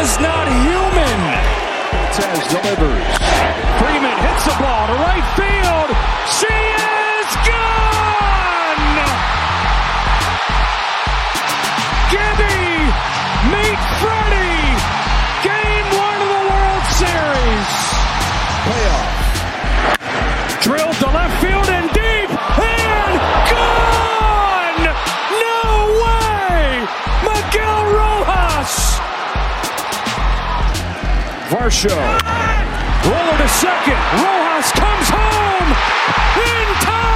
is not human. Tez delivers. Freeman hits the ball to right field. She is gone! Gibby, meet Freddie. Game 1 of the World Series. Playoff. Drilled to left field and deep. And gone! No way! Miguel Rojas. Varsho. Roller to second. Rojas comes home in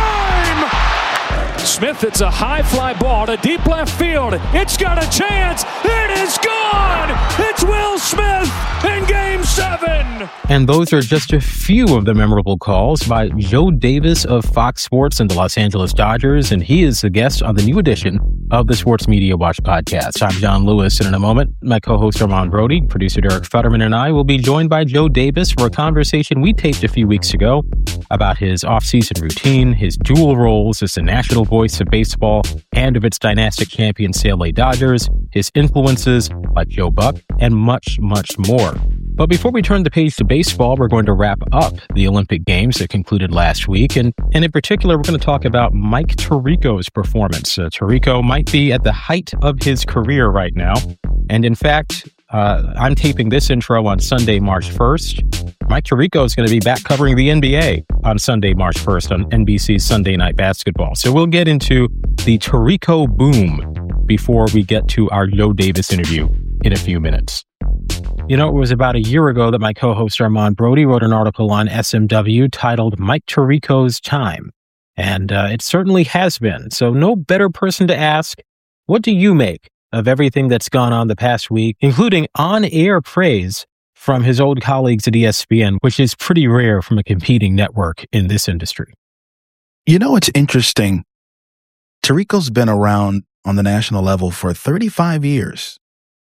time. Smith hits a high fly ball to deep left field. It's got a chance. It is gone. It's Will Smith in Game 7. And those are just a few of the memorable calls by Joe Davis of Fox Sports and the Los Angeles Dodgers, and he is the guest on the new edition of the Sports Media Watch podcast. I'm John Lewis, and in a moment, my co-host Armand Brody, producer Derek Futterman, and I will be joined by Joe Davis for a conversation we taped a few weeks ago about his off-season routine, his dual roles as the national voice of baseball and of its dynastic champions, the LA Dodgers, his influences like Joe Buck, and much, much more. But before we turn the page to baseball, we're going to wrap up the Olympic Games that concluded last week. And in particular, we're going to talk about Mike Tirico's performance. Tirico might be at the height of his career right now. And in fact, I'm taping this intro on Sunday, March 1st. Mike Tirico is going to be back covering the NBA on Sunday, March 1st on NBC's Sunday Night Basketball. So we'll get into the Tirico boom before we get to our Joe Davis interview in a few minutes. You know, it was about a year ago that my co-host Armand Brody wrote an article on SMW titled Mike Tirico's Time. And it certainly has been. So no better person to ask, what do you make of everything that's gone on the past week, including on-air praise from his old colleagues at ESPN, which is pretty rare from a competing network in this industry? You know, it's interesting. Tirico's been around on the national level for 35 years.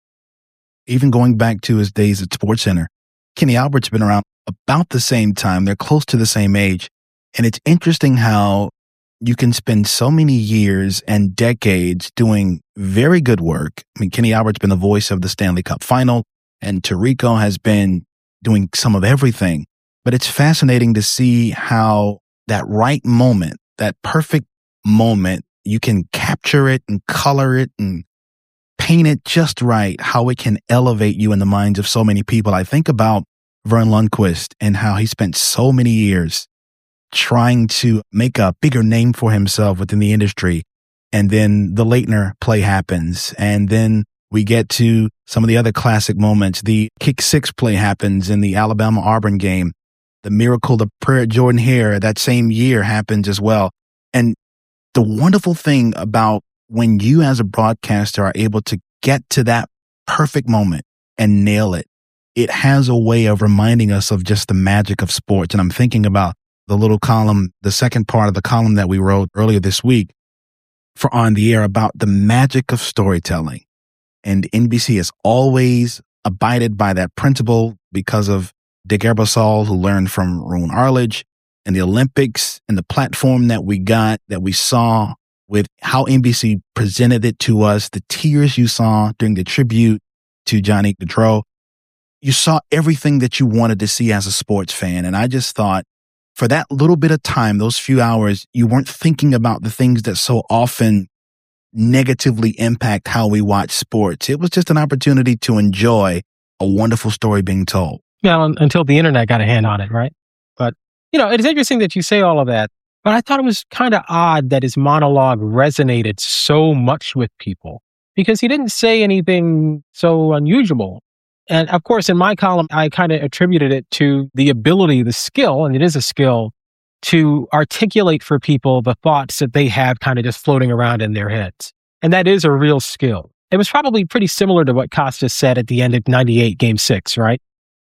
Even going back to his days at SportsCenter. Kenny Albert's been around about the same time. They're close to the same age. And it's interesting how you can spend so many years and decades doing very good work. I mean, Kenny Albert's been the voice of the Stanley Cup Final, and Tirico has been doing some of everything. But it's fascinating to see how that right moment, that perfect moment, you can capture it and color it and paint it just right, how it can elevate you in the minds of so many people. I think about Vern Lundquist and how he spent so many years trying to make a bigger name for himself within the industry. And then the Leitner play happens. And then we get to some of the other classic moments. The kick six play happens in the Alabama-Auburn game. The miracle to Prayer Jordan Hare that same year happens as well. And the wonderful thing about when you as a broadcaster are able to get to that perfect moment and nail it, it has a way of reminding us of just the magic of sports. And I'm thinking about the little column, the second part of the column that we wrote earlier this week for On the Air about the magic of storytelling. And NBC has always abided by that principle because of Dick Ebersol, who learned from Roone Arledge, and the Olympics and the platform that we got, that we saw with how NBC presented it to us, the tears you saw during the tribute to Johnny Gaudreau. You saw everything that you wanted to see as a sports fan. And I just thought for that little bit of time, those few hours, you weren't thinking about the things that so often negatively impact how we watch sports. It was just an opportunity to enjoy a wonderful story being told. Yeah, until the internet got a hand on it, right? But, you know, it's interesting that you say all of that. But I thought it was kind of odd that his monologue resonated so much with people because he didn't say anything so unusual. And of course, in my column, I kind of attributed it to the ability, the skill, and it is a skill, to articulate for people the thoughts that they have kind of just floating around in their heads. And that is a real skill. It was probably pretty similar to what Costas said at the end of 98 Game 6, right?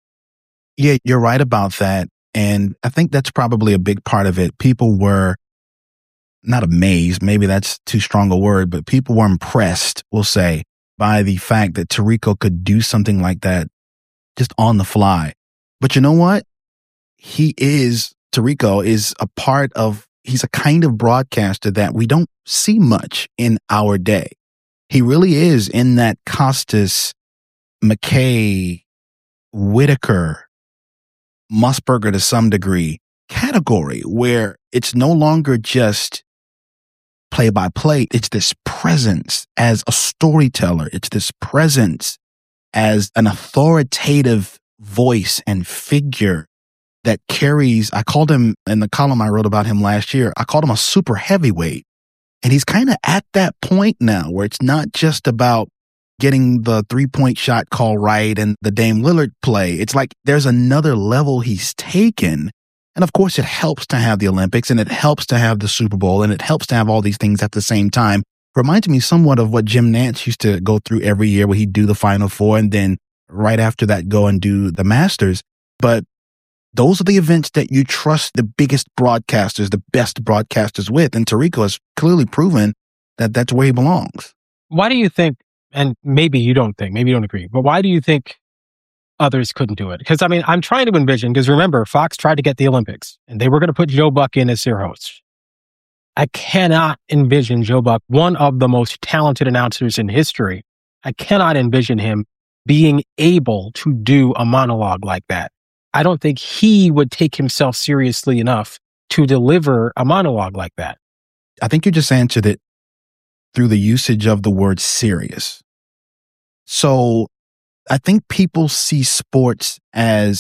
Yeah, you're right about that. And I think that's probably a big part of it. People were not amazed, maybe that's too strong a word, but people were impressed, we'll say, by the fact that Tirico could do something like that just on the fly. But you know what? Tirico is a part of, he's a kind of broadcaster that we don't see much in our day. He really is in that Costas McKay, Whitaker, Musburger to some degree category where it's no longer just play by play. It's this presence as a storyteller. It's this presence as an authoritative voice and figure that carries, I called him in the column I wrote about him last year, I called him a super heavyweight. And he's kind of at that point now where it's not just about getting the 3-point shot call right and the Dame Lillard play. It's like there's another level he's taken. And of course, it helps to have the Olympics and it helps to have the Super Bowl and it helps to have all these things at the same time. Reminds me somewhat of what Jim Nantz used to go through every year where he'd do the Final Four and then right after that go and do the Masters. But those are the events that you trust the biggest broadcasters, the best broadcasters with. And Tirico has clearly proven that that's where he belongs. Why do you think, and maybe you don't think, maybe you don't agree, but why do you think others couldn't do it? Because, I mean, I'm trying to envision, because remember, Fox tried to get the Olympics and they were going to put Joe Buck in as their host. I cannot envision Joe Buck, one of the most talented announcers in history. I cannot envision him being able to do a monologue like that. I don't think he would take himself seriously enough to deliver a monologue like that. I think you just answered it through the usage of the word serious. So I think many people see sports as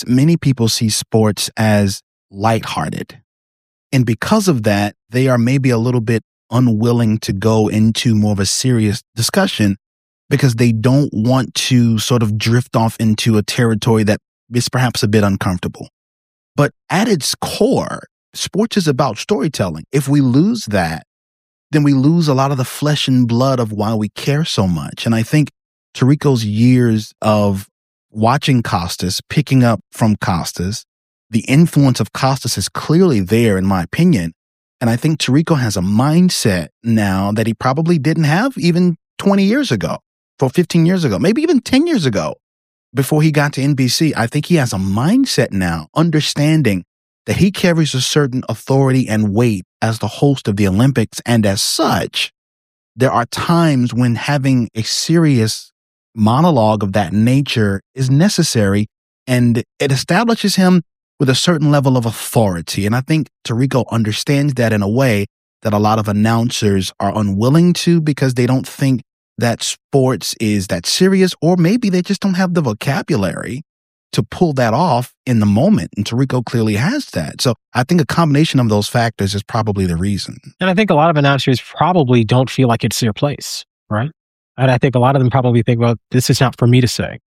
lighthearted. And because of that, they are maybe a little bit unwilling to go into more of a serious discussion because they don't want to sort of drift off into a territory that is perhaps a bit uncomfortable. But at its core, sports is about storytelling. If we lose that, then we lose a lot of the flesh and blood of why we care so much. And I think Tirico's years of watching Costas, picking up from Costas, the influence of Costas is clearly there, in my opinion. And I think Tirico has a mindset now that he probably didn't have even 20 years ago, or 15 years ago, maybe even 10 years ago. Before he got to NBC, I think he has a mindset now, understanding that he carries a certain authority and weight as the host of the Olympics. And as such, there are times when having a serious monologue of that nature is necessary, and it establishes him with a certain level of authority. And I think Tirico understands that in a way that a lot of announcers are unwilling to because they don't think that sports is that serious, or maybe they just don't have the vocabulary to pull that off in the moment. And Tirico clearly has that. So I think a combination of those factors is probably the reason. And I think a lot of announcers probably don't feel like it's their place, right? And I think a lot of them probably think, well, this is not for me to say.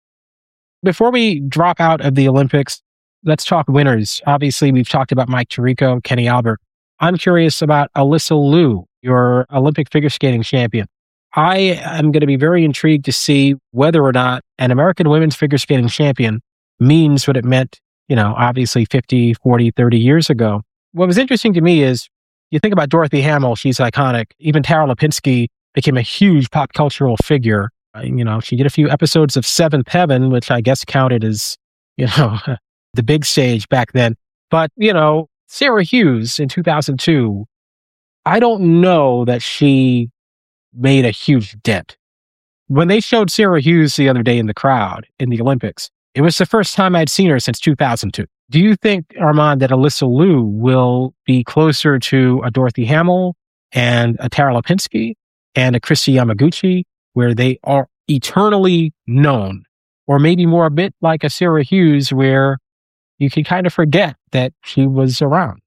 Before we drop out of the Olympics, let's talk winners. Obviously, we've talked about Mike Tirico, Kenny Albert. I'm curious about Alyssa Liu, your Olympic figure skating champion. I am going to be very intrigued to see whether or not an American women's figure skating champion means what it meant, obviously 50, 40, 30 years ago. What was interesting to me is you think about Dorothy Hamill, she's iconic. Even Tara Lipinski became a huge pop cultural figure. She did a few episodes of Seventh Heaven, which I guess counted as, the big stage back then. But, Sarah Hughes in 2002, I don't know that she made a huge dent. When they showed Sarah Hughes the other day in the crowd in the Olympics, it was the first time I'd seen her since 2002. Do you think, Armand, that Alyssa Liu will be closer to a Dorothy Hamill and a Tara Lipinski and a Kristi Yamaguchi, where they are eternally known, or maybe more a bit like a Sarah Hughes, where you can kind of forget that she was around?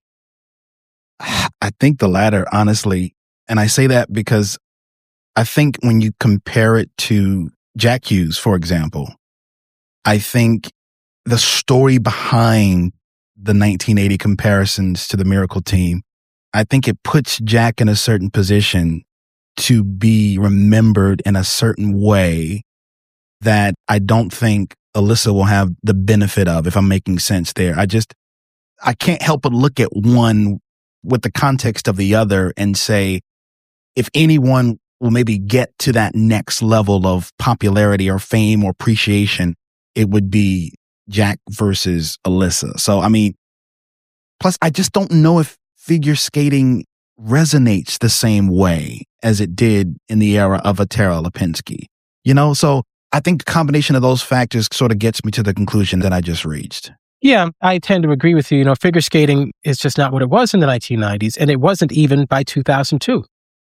I think the latter, honestly. And I say that because I think when you compare it to Jack Hughes, for example, I think the story behind the 1980 comparisons to the Miracle Team, I think it puts Jack in a certain position to be remembered in a certain way that I don't think Alyssa will have the benefit of, if I'm making sense there. I can't help but look at one with the context of the other and say, if anyone will maybe get to that next level of popularity or fame or appreciation, it would be Jack versus Alyssa. So, plus I just don't know if figure skating resonates the same way as it did in the era of a Tara Lipinski. So I think the combination of those factors sort of gets me to the conclusion that I just reached. Yeah, I tend to agree with you. You know, figure skating is just not what it was in the 1990s, and it wasn't even by 2002.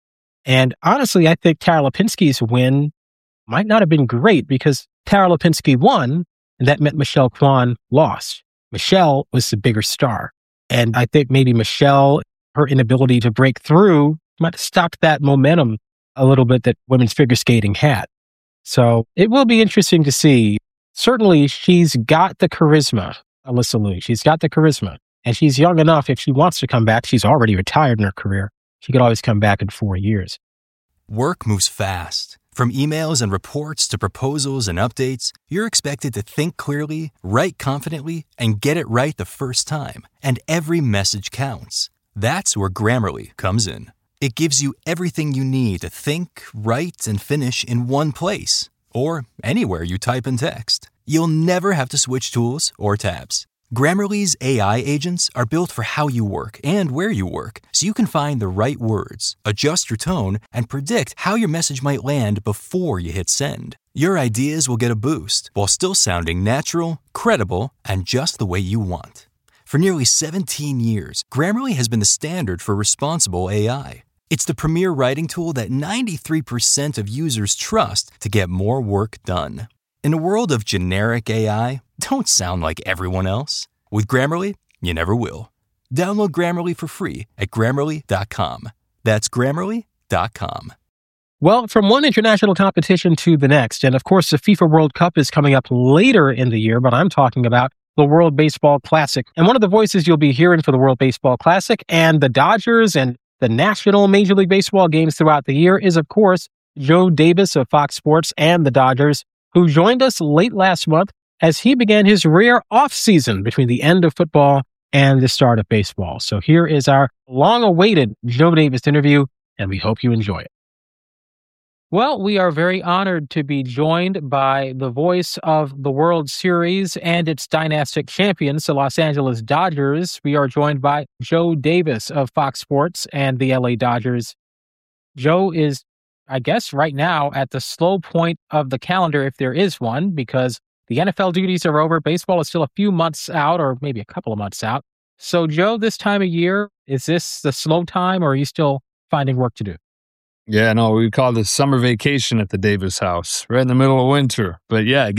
And honestly, I think Tara Lipinski's win might not have been great because Tara Lipinski won, and that meant Michelle Kwan lost. Michelle was the bigger star. And I think maybe Michelle, her inability to break through, might have stopped that momentum a little bit that women's figure skating had. So it will be interesting to see. Certainly, she's got the charisma, Alyssa Liu. She's got the charisma. And she's young enough, if she wants to come back, she's already retired in her career. She could always come back in 4 years. Work moves fast. From emails and reports to proposals and updates, you're expected to think clearly, write confidently, and get it right the first time. And every message counts. That's where Grammarly comes in. It gives you everything you need to think, write, and finish in one place. Or anywhere you type and text. You'll never have to switch tools or tabs. Grammarly's AI agents are built for how you work and where you work, so you can find the right words, adjust your tone, and predict how your message might land before you hit send. Your ideas will get a boost while still sounding natural, credible, and just the way you want. For nearly 17 years, Grammarly has been the standard for responsible AI. It's the premier writing tool that 93% of users trust to get more work done. In a world of generic AI, don't sound like everyone else. With Grammarly, you never will. Download Grammarly for free at Grammarly.com. That's Grammarly.com. Well, from one international competition to the next, and of course the FIFA World Cup is coming up later in the year, but I'm talking about the World Baseball Classic. And one of the voices you'll be hearing for the World Baseball Classic and the Dodgers and the national Major League Baseball games throughout the year is, of course, Joe Davis of Fox Sports and the Dodgers, who joined us late last month as he began his rare off-season between the end of football and the start of baseball. So here is our long-awaited Joe Davis interview, and we hope you enjoy it. Well, we are very honored to be joined by the voice of the World Series and its dynastic champions, the Los Angeles Dodgers. We are joined by Joe Davis of Fox Sports and the LA Dodgers. Joe is, I guess, right now at the slow point of the calendar, if there is one, because the NFL duties are over. Baseball is still a few months out, or maybe a couple of months out. So, Joe, this time of year, is this the slow time, or are you still finding work to do? Yeah, no, we call this summer vacation at the Davis house, right in the middle of winter. But yeah,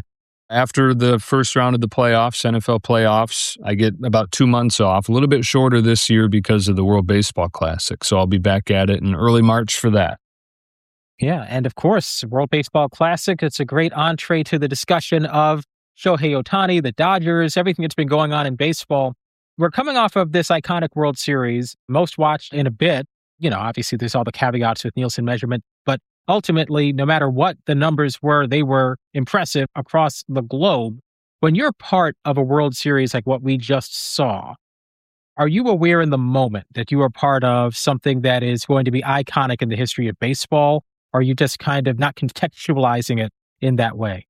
after the first round of the playoffs, NFL playoffs, I get about 2 months off, a little bit shorter this year because of the World Baseball Classic. So I'll be back at it in early March for that. Yeah, and of course, World Baseball Classic, it's a great entree to the discussion of Shohei Ohtani, the Dodgers, everything that's been going on in baseball. We're coming off of this iconic World Series, most watched in a bit. You know, obviously there's all the caveats with Nielsen measurement, but ultimately, no matter what the numbers were, they were impressive across the globe. When you're part of a World Series like what we just saw, are you aware in the moment that you are part of something that is going to be iconic in the history of baseball? Or are you just kind of not contextualizing it in that way?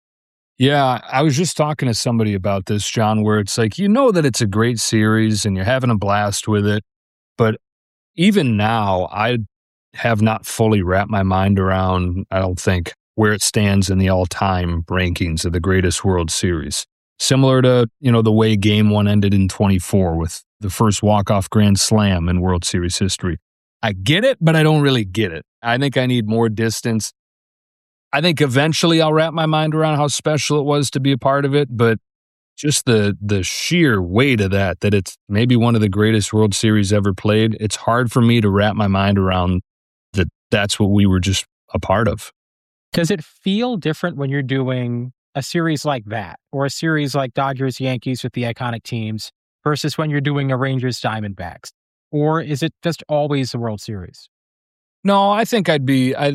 Yeah, I was just talking to somebody about this, John, where it's like, you know that it's a great series and you're having a blast with it, but even now, I have not fully wrapped my mind around, I don't think, where it stands in the all-time rankings of the greatest World Series. Similar to, the way Game 1 ended in 24 with the first walk-off grand slam in World Series history. I get it, but I don't really get it. I think I need more distance. I think eventually I'll wrap my mind around how special it was to be a part of it, but just the sheer weight of that it's maybe one of the greatest World Series ever played. It's hard for me to wrap my mind around that's what we were just a part of. Does it feel different when you're doing a series like that or a series like Dodgers Yankees with the iconic teams versus when you're doing a Rangers Diamondbacks? Or is it just always the World Series? No, I think I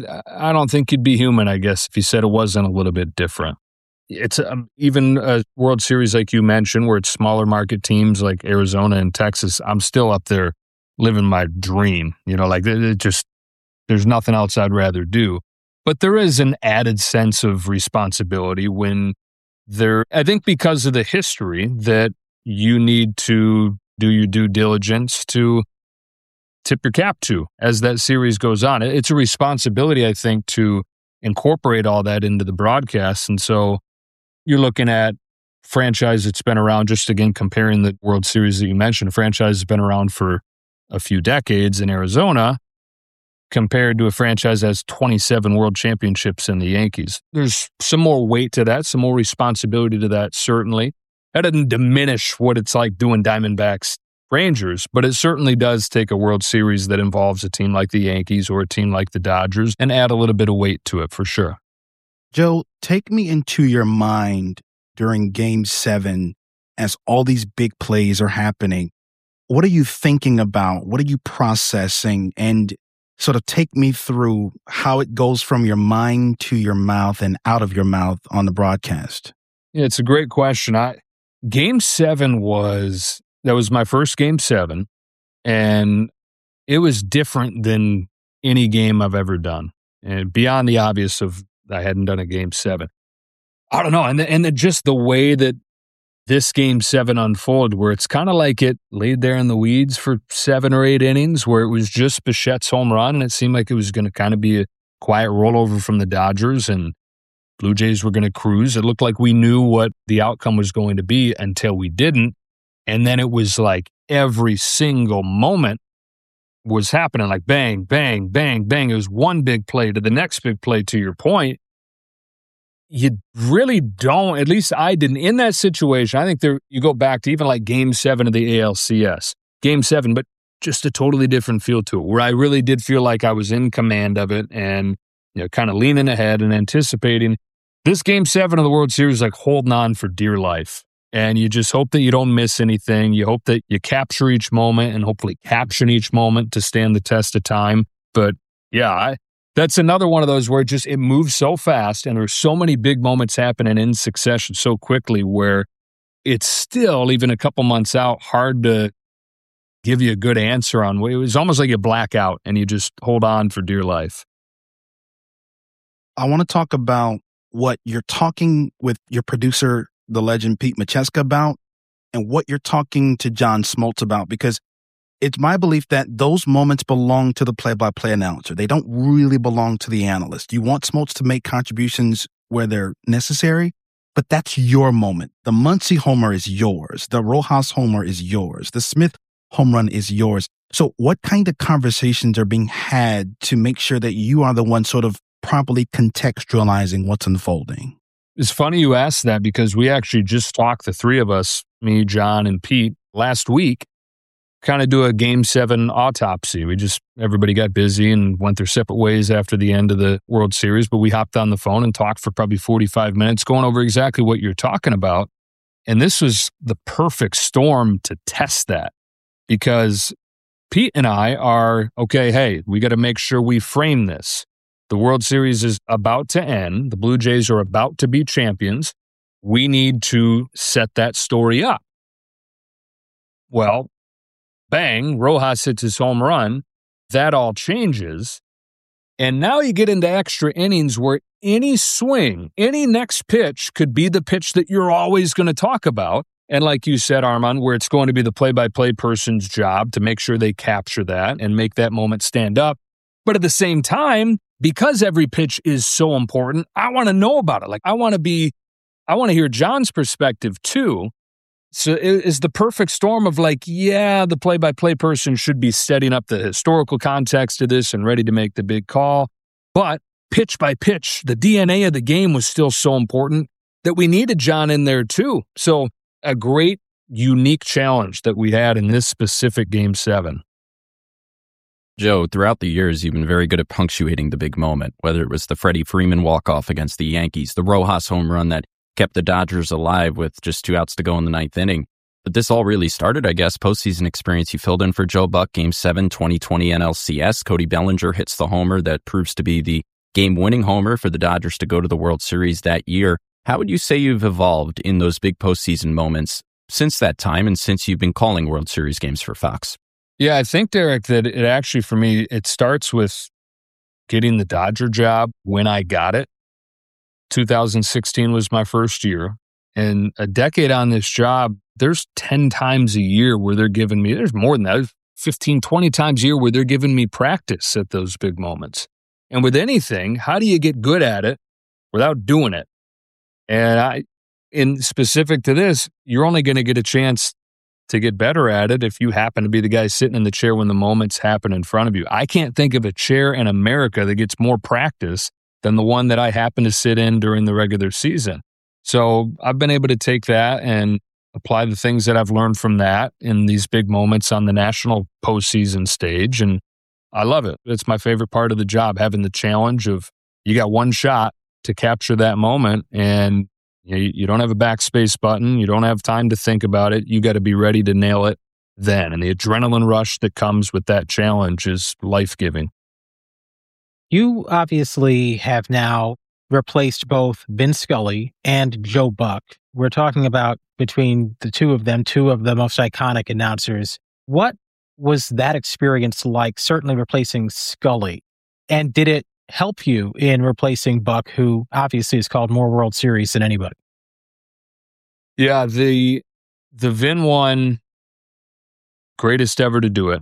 don't think you'd be human, I guess, if you said it wasn't a little bit different. It's even a World Series like you mentioned, where it's smaller market teams like Arizona and Texas. I'm still up there living my dream. There's nothing else I'd rather do. But there is an added sense of responsibility I think because of the history that you need to do your due diligence to tip your cap to as that series goes on. It's a responsibility, I think, to incorporate all that into the broadcast. And so you're looking at franchise that's been around, just again, comparing the World Series that you mentioned, a franchise that's been around for a few decades in Arizona compared to a franchise that has 27 world championships in the Yankees. There's some more weight to that, some more responsibility to that, certainly. That doesn't diminish what it's like doing Diamondbacks Rangers, but it certainly does take a World Series that involves a team like the Yankees or a team like the Dodgers and add a little bit of weight to it for sure. Joe, take me into your mind during Game 7 as all these big plays are happening. What are you thinking about? What are you processing? And sort of take me through how it goes from your mind to your mouth and out of your mouth on the broadcast. Yeah, it's a great question. Game 7 was my first Game 7, and it was different than any game I've ever done. And beyond the obvious of I hadn't done a Game 7. I don't know. And just the way that this Game 7 unfolded, where it's kind of like it laid there in the weeds for 7 or 8 innings, where it was just Bichette's home run, and it seemed like it was going to kind of be a quiet rollover from the Dodgers, and Blue Jays were going to cruise. It looked like we knew what the outcome was going to be until we didn't. And then it was like every single moment was happening, like bang, bang, bang, bang. It was one big play to the next big play, to your point. You really don't, at least I didn't, in that situation. I think you go back to even like Game 7 of the ALCS. Game 7, but just a totally different feel to it, where I really did feel like I was in command of it and kind of leaning ahead and anticipating. This Game 7 of the World Series, like holding on for dear life. And you just hope that you don't miss anything. You hope that you capture each moment and hopefully caption each moment to stand the test of time. But yeah, that's another one of those where it moves so fast and there's so many big moments happening in succession so quickly where it's still, even a couple months out, hard to give you a good answer on. It was almost like you black out and you just hold on for dear life. I want to talk about what you're talking with your producer, the legend Pete Macheska, about, and what you're talking to John Smoltz about, because it's my belief that those moments belong to the play-by-play announcer. They don't really belong to the analyst. You want Smoltz to make contributions where they're necessary, but that's your moment. The Muncy homer is yours. The Rojas homer is yours. The Smith home run is yours. So what kind of conversations are being had to make sure that you are the one sort of properly contextualizing what's unfolding? It's funny you asked that, because we actually just talked, the three of us, me, John, and Pete, last week, kind of do a Game 7 autopsy. Everybody got busy and went their separate ways after the end of the World Series, but we hopped on the phone and talked for probably 45 minutes going over exactly what you're talking about. And this was the perfect storm to test that, because Pete and I are, okay, hey, we got to make sure we frame this. The World Series is about to end. The Blue Jays are about to be champions. We need to set that story up. Well, bang, Rojas hits his home run. That all changes. And now you get into extra innings where any swing, any next pitch could be the pitch that you're always going to talk about. And like you said, Armand, where it's going to be the play-by-play person's job to make sure they capture that and make that moment stand up. But at the same time, because every pitch is so important, I want to know about it. Like I want to hear John's perspective too. So it is the perfect storm of like, yeah, the play-by-play person should be setting up the historical context of this and ready to make the big call. But pitch by pitch, the DNA of the game was still so important that we needed John in there too. So a great, unique challenge that we had in this specific Game 7. Joe, throughout the years, you've been very good at punctuating the big moment, whether it was the Freddie Freeman walk-off against the Yankees, the Rojas home run that kept the Dodgers alive with just 2 outs to go in the 9th inning. But this all really started, I guess, postseason experience. You filled in for Joe Buck, Game 7, 2020 NLCS. Cody Bellinger hits the homer that proves to be the game-winning homer for the Dodgers to go to the World Series that year. How would you say you've evolved in those big postseason moments since that time and since you've been calling World Series games for Fox? Yeah, I think, Derek, that it actually, for me, it starts with getting the Dodger job when I got it. 2016 was my first year. And a decade on this job, there's 10 times a year where they're giving me, there's more than that, 15, 20 times a year where they're giving me practice at those big moments. And with anything, how do you get good at it without doing it? And in specific to this, you're only going to get a chance to get better at it if you happen to be the guy sitting in the chair when the moments happen in front of you. I can't think of a chair in America that gets more practice than the one that I happen to sit in during the regular season. So I've been able to take that and apply the things that I've learned from that in these big moments on the national postseason stage. And I love it. It's my favorite part of the job, having the challenge of you got one shot to capture that moment, and you don't have a backspace button. You don't have time to think about it. You got to be ready to nail it then. And the adrenaline rush that comes with that challenge is life-giving. You obviously have now replaced both Vin Scully and Joe Buck. We're talking about, between the two of them, two of the most iconic announcers. What was that experience like, certainly replacing Scully? And did it help you in replacing Buck, who obviously has called more World Series than anybody? Yeah, the Vin one, greatest ever to do it.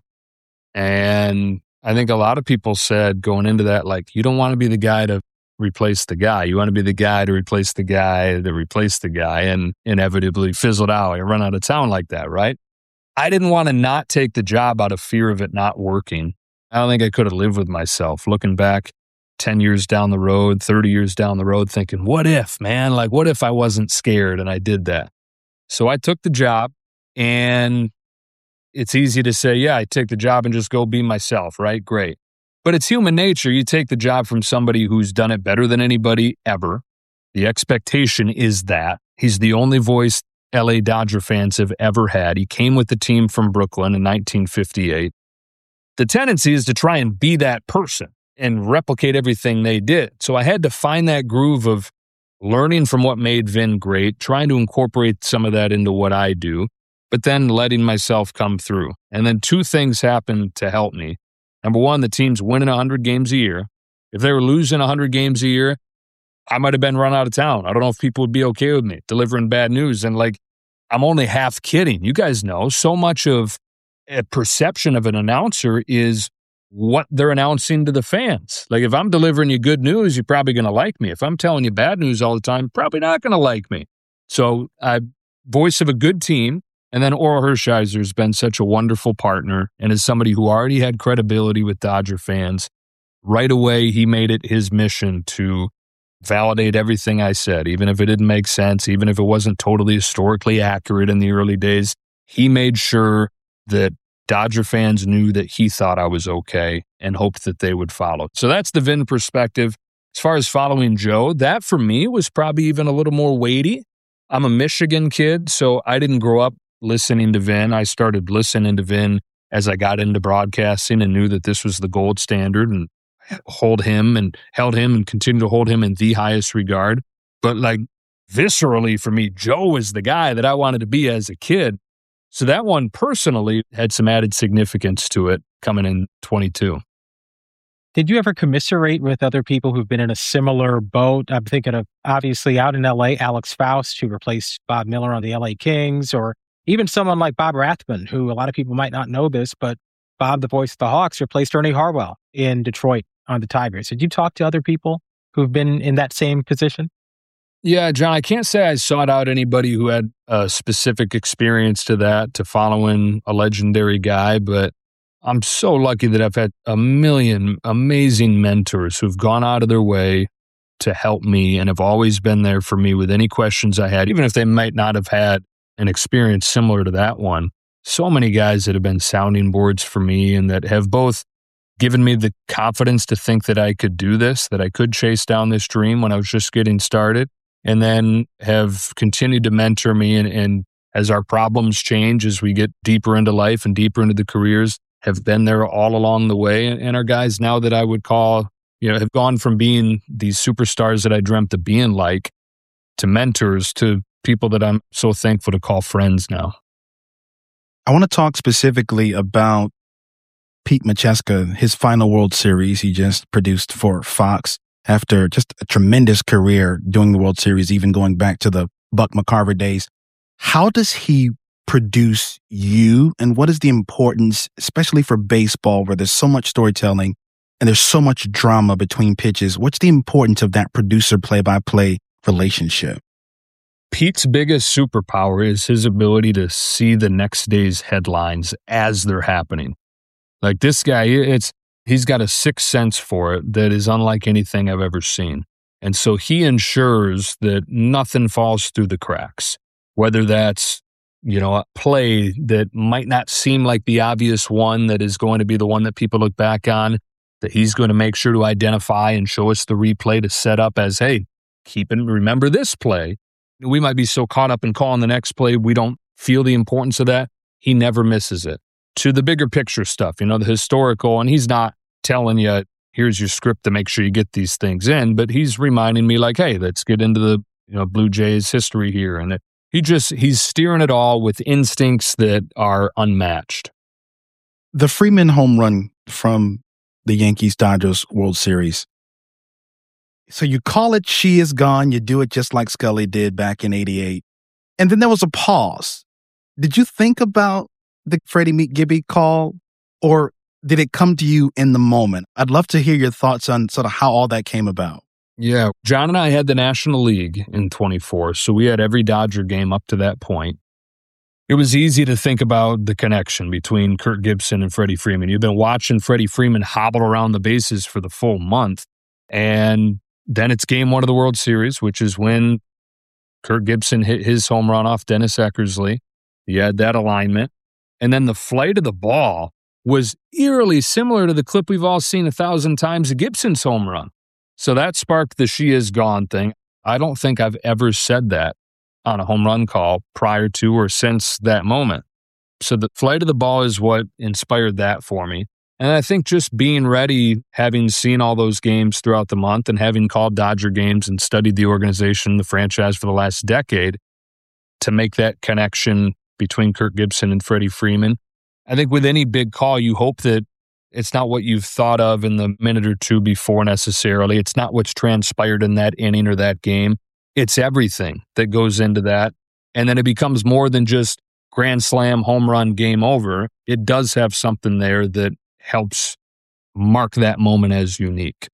And I think a lot of people said going into that, like, you don't want to be the guy to replace the guy. You want to be the guy to replace the guy that replaced the guy, and inevitably fizzled out. You run out of town like that, right? I didn't want to not take the job out of fear of it not working. I don't think I could have lived with myself looking back 10 years down the road, 30 years down the road, thinking, what if, man? Like, what if I wasn't scared and I did that? So I took the job, and it's easy to say, yeah, I take the job and just go be myself, right? Great. But it's human nature. You take the job from somebody who's done it better than anybody ever. The expectation is that he's the only voice LA Dodger fans have ever had. He came with the team from Brooklyn in 1958. The tendency is to try and be that person and replicate everything they did. So I had to find that groove of learning from what made Vin great, trying to incorporate some of that into what I do, but then letting myself come through. And then two things happened to help me. Number one, the team's winning 100 games a year. If they were losing 100 games a year, I might have been run out of town. I don't know if people would be okay with me delivering bad news. And like, I'm only half kidding. You guys know so much of a perception of an announcer is what they're announcing to the fans. Like, if I'm delivering you good news, you're probably going to like me. If I'm telling you bad news all the time, probably not going to like me. So voice of a good team. And then Oral Hershiser has been such a wonderful partner, and as somebody who already had credibility with Dodger fans, right away he made it his mission to validate everything I said, even if it didn't make sense, even if it wasn't totally historically accurate in the early days. He made sure that Dodger fans knew that he thought I was okay and hoped that they would follow. So that's the Vin perspective. As far as following Joe, that for me was probably even a little more weighty. I'm a Michigan kid, so I didn't grow up listening to Vin. I started listening to Vin as I got into broadcasting and knew that this was the gold standard, and held him and continue to hold him in the highest regard. But like, viscerally for me, Joe was the guy that I wanted to be as a kid. So that one personally had some added significance to it coming in 22. Did you ever commiserate with other people who've been in a similar boat? I'm thinking of, obviously, out in LA, Alex Faust, who replaced Bob Miller on the LA Kings, or even someone like Bob Rathbun, who a lot of people might not know this, but Bob, the voice of the Hawks, replaced Ernie Harwell in Detroit on the Tigers. Did you talk to other people who've been in that same position? Yeah, John, I can't say I sought out anybody who had a specific experience to that, to following a legendary guy, but I'm so lucky that I've had a million amazing mentors who've gone out of their way to help me and have always been there for me with any questions I had, even if they might not have had an experience similar to that one. So many guys that have been sounding boards for me and that have both given me the confidence to think that I could do this, that I could chase down this dream when I was just getting started, and then have continued to mentor me. And as our problems change, as we get deeper into life and deeper into the careers, have been there all along the way. And are guys now that I would call, have gone from being these superstars that I dreamt of being like, to mentors, to people that I'm so thankful to call friends now. I want to talk specifically about Pete Macheska, his final World Series he just produced for Fox after just a tremendous career doing the World Series, even going back to the Buck McCarver days. How does he produce you, and what is the importance, especially for baseball where there's so much storytelling, and there's so much drama between pitches. What's the importance of that producer play-by-play relationship? Pete's biggest superpower is his ability to see the next day's headlines as they're happening. Like this guy, he's got a sixth sense for it that is unlike anything I've ever seen. And so he ensures that nothing falls through the cracks, whether that's, a play that might not seem like the obvious one that is going to be the one that people look back on, that he's going to make sure to identify and show us the replay to set up as, hey, remember this play. We might be so caught up in calling the next play, we don't feel the importance of that. He never misses it. To the bigger picture stuff, the historical, and he's not telling you, here's your script to make sure you get these things in, but he's reminding me like, hey, let's get into the Blue Jays history here. And he's steering it all with instincts that are unmatched. The Freeman home run from the Yankees-Dodgers World Series. So you call it She Is Gone. You do it just like Scully did back in '88. And then there was a pause. Did you think about the Freddie Meet Gibby call, or did it come to you in the moment? I'd love to hear your thoughts on sort of how all that came about. Yeah, John and I had the National League in 24, so we had every Dodger game up to that point. It was easy to think about the connection between Kirk Gibson and Freddie Freeman. You've been watching Freddie Freeman hobble around the bases for the full month, and then it's game one of the World Series, which is when Kirk Gibson hit his home run off Dennis Eckersley. You had that alignment. And then the flight of the ball was eerily similar to the clip we've all seen 1,000 times of Gibson's home run. So that sparked the She Is Gone thing. I don't think I've ever said that on a home run call prior to or since that moment. So the flight of the ball is what inspired that for me. And I think just being ready, having seen all those games throughout the month and having called Dodger games and studied the organization, the franchise for the last decade, to make that connection between Kirk Gibson and Freddie Freeman. I think with any big call, you hope that it's not what you've thought of in the minute or two before necessarily. It's not what's transpired in that inning or that game. It's everything that goes into that. And then it becomes more than just grand slam, home run, game over. It does have something there that helps mark that moment as unique.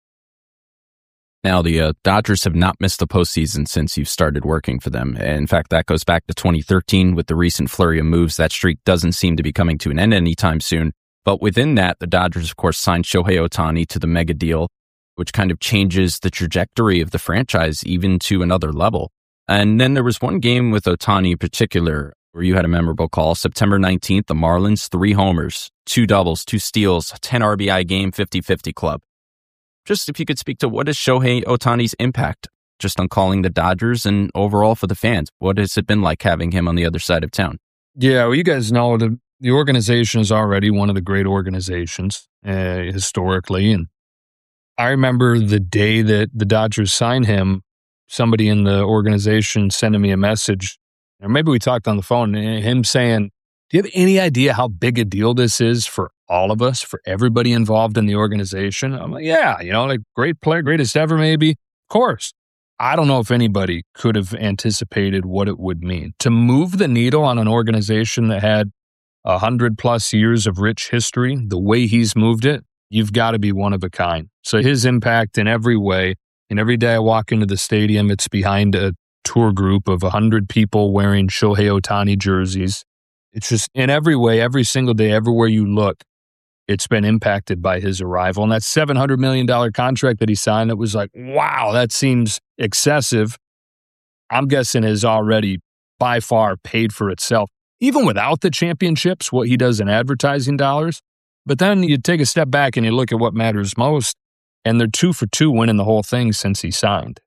Now, the Dodgers have not missed the postseason since you've started working for them. In fact, that goes back to 2013 with the recent flurry of moves. That streak doesn't seem to be coming to an end anytime soon. But within that, the Dodgers, of course, signed Shohei Ohtani to the mega deal, which kind of changes the trajectory of the franchise even to another level. And then there was one game with Ohtani in particular where you had a memorable call. September 19th, the Marlins, 3 homers, 2 doubles, 2 steals, 10 RBI game, 50-50 club. Just if you could speak to what is Shohei Ohtani's impact just on calling the Dodgers and overall for the fans? What has it been like having him on the other side of town? Yeah, well, you guys know the organization is already one of the great organizations historically. And I remember the day that the Dodgers signed him, somebody in the organization sending me a message, or maybe we talked on the phone, and him saying, do you have any idea how big a deal this is for all of us, for everybody involved in the organization? I'm like, yeah, like great player, greatest ever maybe. Of course. I don't know if anybody could have anticipated what it would mean. To move the needle on an organization that had 100+ years of rich history, the way he's moved it, you've got to be one of a kind. So his impact in every way, and every day I walk into the stadium, it's behind a tour group of 100 people wearing Shohei Ohtani jerseys. It's just in every way, every single day, everywhere you look, it's been impacted by his arrival. And that $700 million contract that he signed, it was like, wow, that seems excessive. I'm guessing is already by far paid for itself, even without the championships, what he does in advertising dollars. But then you take a step back and you look at what matters most, and they're 2 for 2 winning the whole thing since he signed.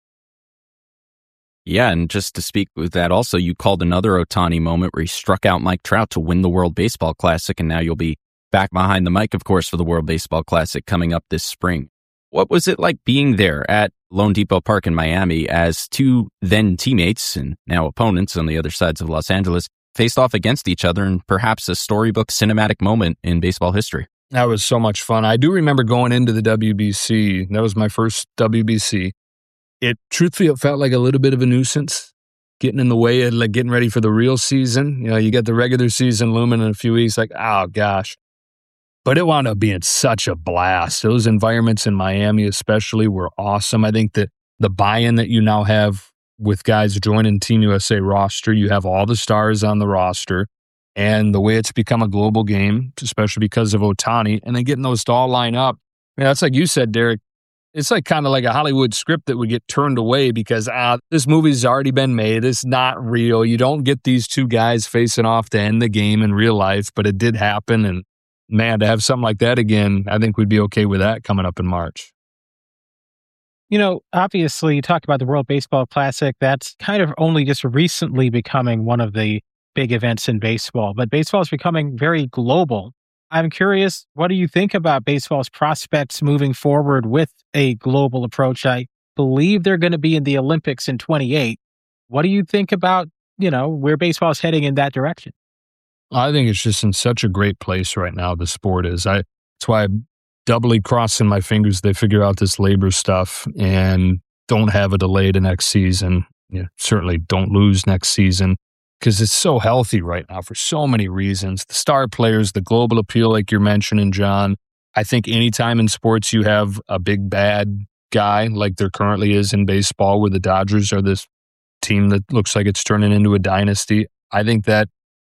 Yeah, and just to speak with that also, you called another Ohtani moment where he struck out Mike Trout to win the World Baseball Classic, and now you'll be back behind the mic, of course, for the World Baseball Classic coming up this spring. What was it like being there at Lone Depot Park in Miami as 2 then teammates and now opponents on the other sides of Los Angeles faced off against each other in perhaps a storybook cinematic moment in baseball history? That was so much fun. I do remember going into the WBC. That was my first WBC. Truthfully, it felt like a little bit of a nuisance, getting in the way of like getting ready for the real season. You get the regular season looming in a few weeks, like, oh gosh. But it wound up being such a blast. Those environments in Miami especially were awesome. I think that the buy-in that you now have with guys joining Team USA roster, you have all the stars on the roster, and the way it's become a global game, especially because of Ohtani, and then getting those to all line up. I mean, that's like you said, Derek. It's like kind of like a Hollywood script that would get turned away because this movie's already been made. It's not real. You don't get these two guys facing off to end the game in real life, but it did happen. And man, to have something like that again, I think we'd be okay with that coming up in March. You know, obviously, you talked about the World Baseball Classic. That's kind of only just recently becoming one of the big events in baseball, but baseball is becoming very global. I'm curious, what do you think about baseball's prospects moving forward with a global approach? I believe they're going to be in the Olympics in 2028. What do you think about, where baseball is heading in that direction? I think it's just in such a great place right now, the sport is. That's why I'm doubly crossing my fingers they figure out this labor stuff and don't have a delay to next season. Certainly don't lose next season, because it's so healthy right now for so many reasons. The star players, the global appeal, like you're mentioning, John. I think anytime in sports you have a big bad guy, like there currently is in baseball, where the Dodgers are this team that looks like it's turning into a dynasty, I think that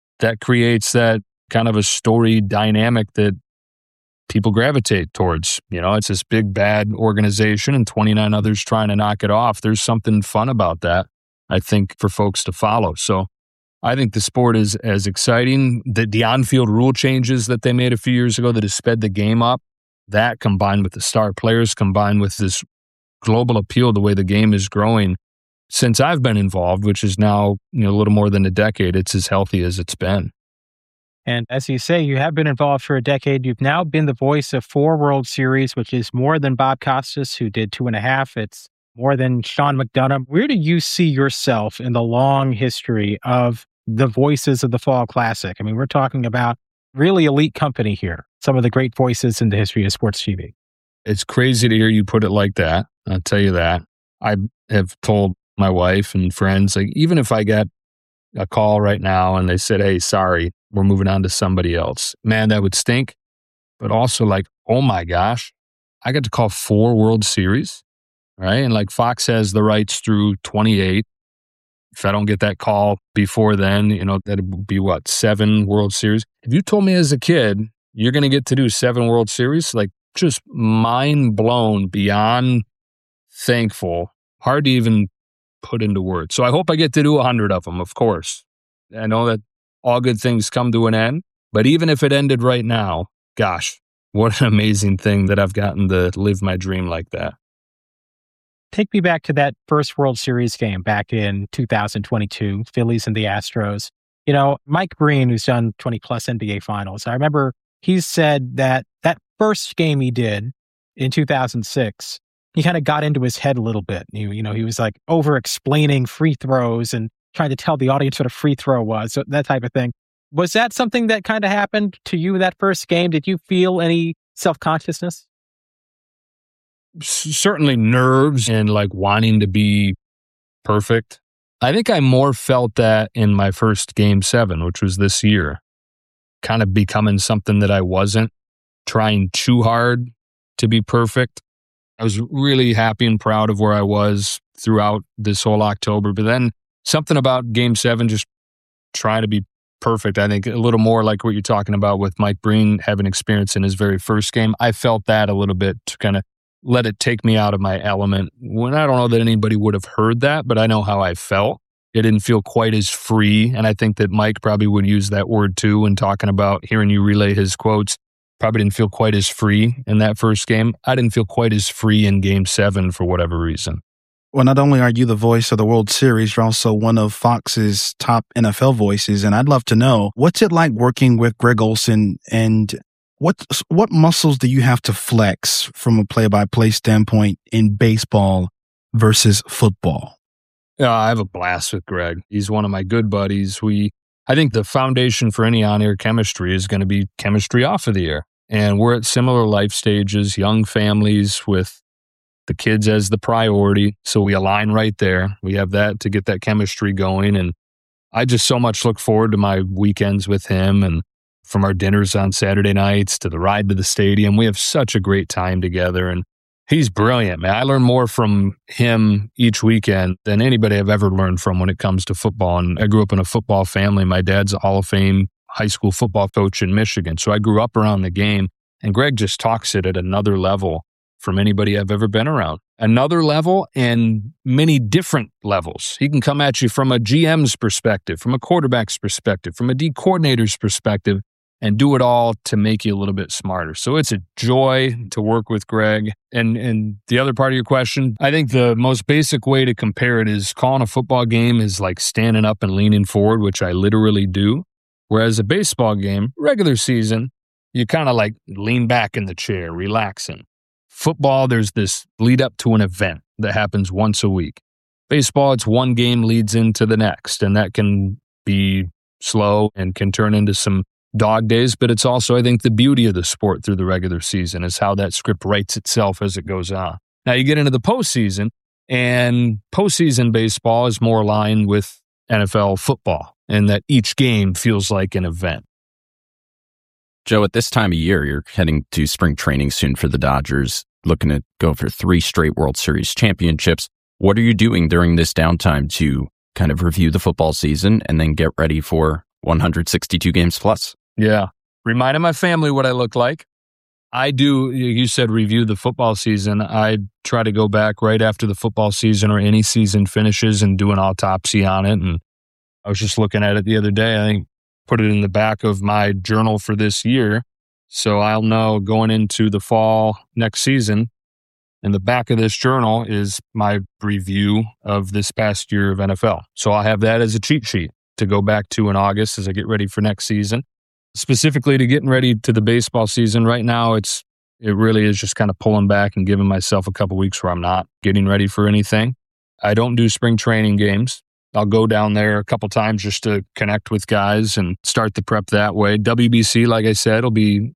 creates that kind of a story dynamic that people gravitate towards. It's this big bad organization and 29 others trying to knock it off. There's something fun about that, I think, for folks to follow. So I think the sport is as exciting. The on-field rule changes that they made a few years ago that has sped the game up, that combined with the star players, combined with this global appeal, the way the game is growing, since I've been involved, which is now a little more than a decade, it's as healthy as it's been. And as you say, you have been involved for a decade. You've now been the voice of 4 World Series, which is more than Bob Costas, who did 2.5. It's more than Sean McDonough. Where do you see yourself in the long history of the voices of the Fall Classic? I mean, we're talking about really elite company here. Some of the great voices in the history of sports TV. It's crazy to hear you put it like that. I'll tell you that. I have told my wife and friends, like, even if I got a call right now and they said, hey, sorry, we're moving on to somebody else, man, that would stink. But also like, oh my gosh, I got to call 4 World Series. Right. And like Fox has the rights through 28. If I don't get that call before then, that would be 7 World Series. If you told me as a kid, you're going to get to do 7 World Series, like just mind blown, beyond thankful, hard to even put into words. So I hope I get to do 100 of them, of course. I know that all good things come to an end, but even if it ended right now, gosh, what an amazing thing that I've gotten to live my dream like that. Take me back to that first World Series game back in 2022, Phillies and the Astros. Mike Breen, who's done 20 plus NBA finals, I remember he said that first game he did in 2006, he kind of got into his head a little bit. He was like over explaining free throws and trying to tell the audience what a free throw was, so that type of thing. Was that something that kind of happened to you that first game? Did you feel any self-consciousness? Certainly nerves and like wanting to be perfect. I think I more felt that in my first Game 7, which was this year, kind of becoming something that I wasn't, trying too hard to be perfect. I was really happy and proud of where I was throughout this whole October, but then something about Game 7, just trying to be perfect. I think a little more like what you're talking about with Mike Breen having experience in his very first game. I felt that a little bit to kind of let it take me out of my element. When I don't know that anybody would have heard that, but I know how I felt. It didn't feel quite as free. And I think that Mike probably would use that word too when talking about hearing you relay his quotes. Probably didn't feel quite as free in that first game. I didn't feel quite as free in Game 7 for whatever reason. Well, not only are you the voice of the World Series, you're also one of Fox's top NFL voices. And I'd love to know, what's it like working with Greg Olsen, and what muscles do you have to flex from a play-by-play standpoint in baseball versus football? Yeah, I have a blast with Greg. He's one of my good buddies. I think the foundation for any on-air chemistry is going to be chemistry off of the air. And we're at similar life stages, young families with the kids as the priority. So we align right there. We have that to get that chemistry going. And I just so much look forward to my weekends with him. And from our dinners on Saturday nights to the ride to the stadium. We have such a great time together, and he's brilliant, man. I learn more from him each weekend than anybody I've ever learned from when it comes to football. And I grew up in a football family. My dad's a Hall of Fame high school football coach in Michigan. So I grew up around the game, and Greg just talks it at another level from anybody I've ever been around. Another level and many different levels. He can come at you from a GM's perspective, from a quarterback's perspective, from a D coordinator's perspective, and do it all to make you a little bit smarter. So it's a joy to work with Greg. And the other part of your question, I think the most basic way to compare it is calling a football game is like standing up and leaning forward, which I literally do. Whereas a baseball game, regular season, you kind of like lean back in the chair, relaxing. Football, there's this lead up to an event that happens once a week. Baseball, it's one game leads into the next, and that can be slow and can turn into some dog days, but it's also, I think, the beauty of the sport through the regular season is how that script writes itself as it goes on. Now you get into the postseason, and postseason baseball is more aligned with NFL football, and that each game feels like an event. Joe, at this time of year, you're heading to spring training soon for the Dodgers, looking to go for 3 straight World Series championships. What are you doing during this downtime to kind of review the football season and then get ready for 162 games plus? Yeah. Reminding my family what I look like. I do, you said review the football season. I try to go back right after the football season or any season finishes and do an autopsy on it. And I was just looking at it the other day. I think put it in the back of my journal for this year. So I'll know going into the fall next season, in the back of this journal is my review of this past year of NFL. So I'll have that as a cheat sheet to go back to in August as I get ready for next season. Specifically to getting ready to the baseball season right now, it really is just kind of pulling back and giving myself a couple weeks where I'm not getting ready for anything. I don't do spring training games. I'll go down there a couple times just to connect with guys and start the prep that way. WBC, like I said, will be